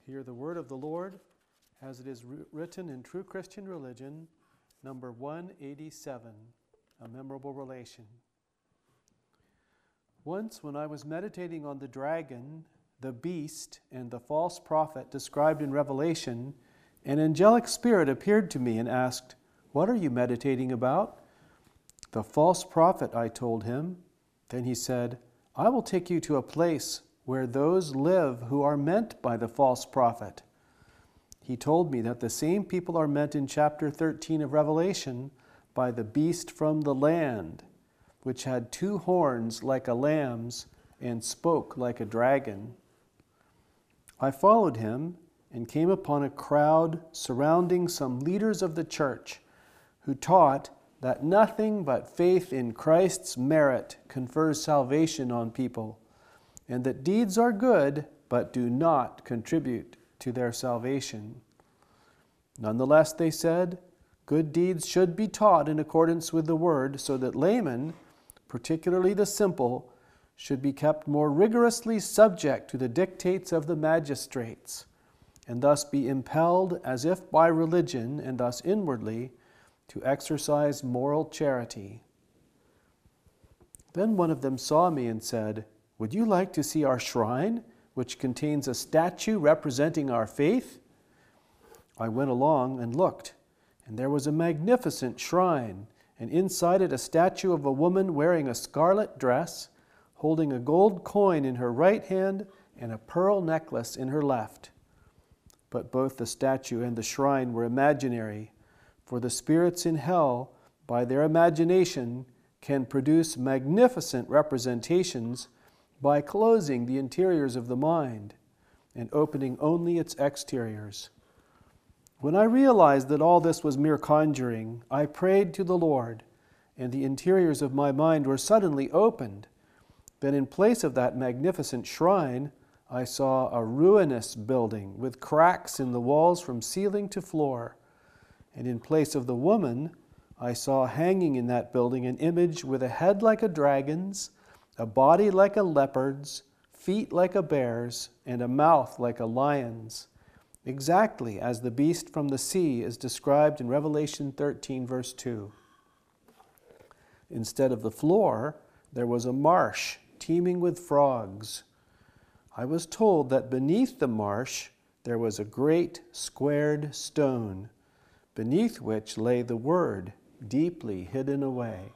Hear the word of the Lord as it is written in True Christian Religion, number 187, A Memorable Relation. Once when I was meditating on the dragon, the beast, and the false prophet described in Revelation, an angelic spirit appeared to me and asked, "What are you meditating about?" "The false prophet," I told him. Then he said, "I will take you to a place where those live who are meant by the false prophet." He told me that the same people are meant in chapter 13 of Revelation by the beast from the land, which had 2 horns like a lamb's and spoke like a dragon. I followed him and came upon a crowd surrounding some leaders of the church who taught that nothing but faith in Christ's merit confers salvation on people, and that deeds are good but do not contribute to their salvation. Nonetheless, they said, good deeds should be taught in accordance with the word, so that laymen, particularly the simple, should be kept more rigorously subject to the dictates of the magistrates, and thus be impelled as if by religion, and thus inwardly, to exercise moral charity. Then one of them saw me and said, "Would you like to see our shrine, which contains a statue representing our faith?" I went along and looked, and there was a magnificent shrine, and inside it a statue of a woman wearing a scarlet dress, holding a gold coin in her right hand and a pearl necklace in her left. But both the statue and the shrine were imaginary, for the spirits in hell, by their imagination, can produce magnificent representations by closing the interiors of the mind and opening only its exteriors. When I realized that all this was mere conjuring, I prayed to the Lord, and the interiors of my mind were suddenly opened. Then in place of that magnificent shrine, I saw a ruinous building with cracks in the walls from ceiling to floor. And in place of the woman, I saw hanging in that building an image with a head like a dragon's, a body like a leopard's, feet like a bear's, and a mouth like a lion's, exactly as the beast from the sea is described in Revelation 13, verse 2. Instead of the floor, there was a marsh teeming with frogs. I was told that beneath the marsh there was a great squared stone, beneath which lay the word deeply hidden away.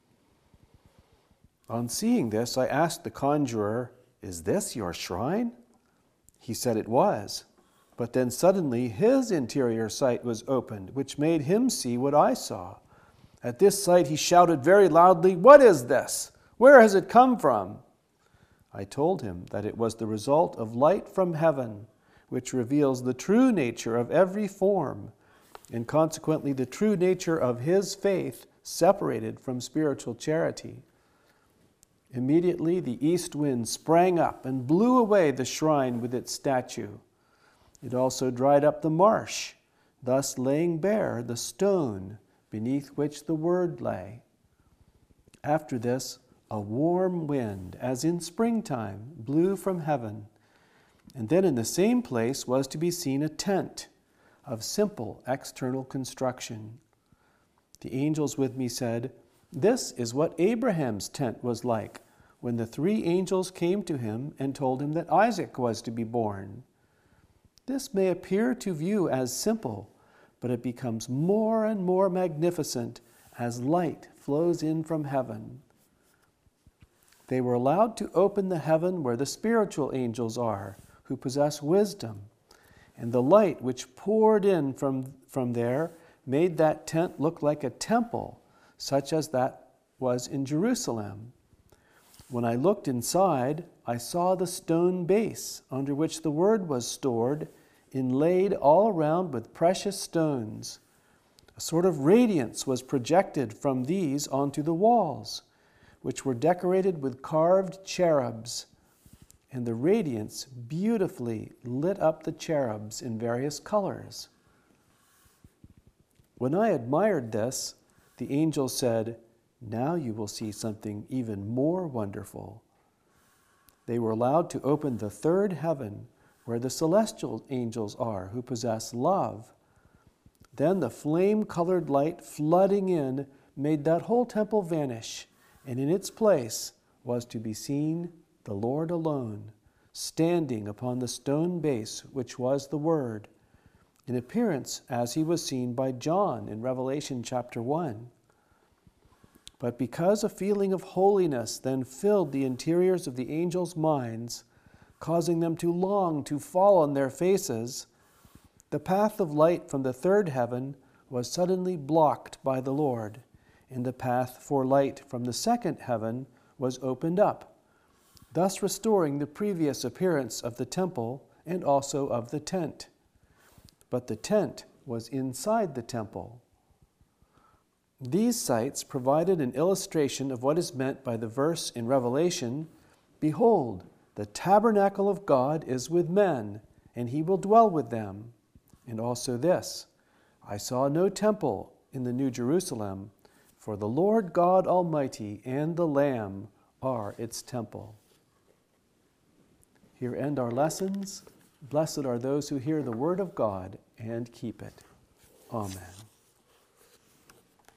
On seeing this, I asked the conjurer, "Is this your shrine?" He said it was. But then suddenly his interior sight was opened, which made him see what I saw. At this sight he shouted very loudly, "What is this? Where has it come from?" I told him that it was the result of light from heaven, which reveals the true nature of every form, and consequently the true nature of his faith separated from spiritual charity. Immediately the east wind sprang up and blew away the shrine with its statue. It also dried up the marsh, thus laying bare the stone beneath which the word lay. After this, a warm wind, as in springtime, blew from heaven, and then in the same place was to be seen a tent of simple external construction. The angels with me said, "This is what Abraham's tent was like when the 3 angels came to him and told him that Isaac was to be born." This may appear to view as simple, but it becomes more and more magnificent as light flows in from heaven. They were allowed to open the heaven where the spiritual angels are, who possess wisdom, and the light which poured in from there made that tent look like a temple, such as that was in Jerusalem. When I looked inside, I saw the stone base under which the word was stored, inlaid all around with precious stones. A sort of radiance was projected from these onto the walls, which were decorated with carved cherubs, and the radiance beautifully lit up the cherubs in various colors. When I admired this, the angel said, "Now you will see something even more wonderful." They were allowed to open the 3rd heaven, where the celestial angels are, who possess love. Then the flame-colored light flooding in made that whole temple vanish, and in its place was to be seen the Lord alone, standing upon the stone base which was the Word, in appearance as he was seen by John in Revelation chapter 1. But because a feeling of holiness then filled the interiors of the angels' minds, causing them to long to fall on their faces, the path of light from the third heaven was suddenly blocked by the Lord, and the path for light from the second heaven was opened up, thus restoring the previous appearance of the temple and also of the tent. But the tent was inside the temple. These sights provided an illustration of what is meant by the verse in Revelation, "Behold, the tabernacle of God is with men, and he will dwell with them." And also this, "I saw no temple in the New Jerusalem, for the Lord God Almighty and the Lamb are its temple." Here end our lessons. Blessed are those who hear the word of God and keep it. Amen.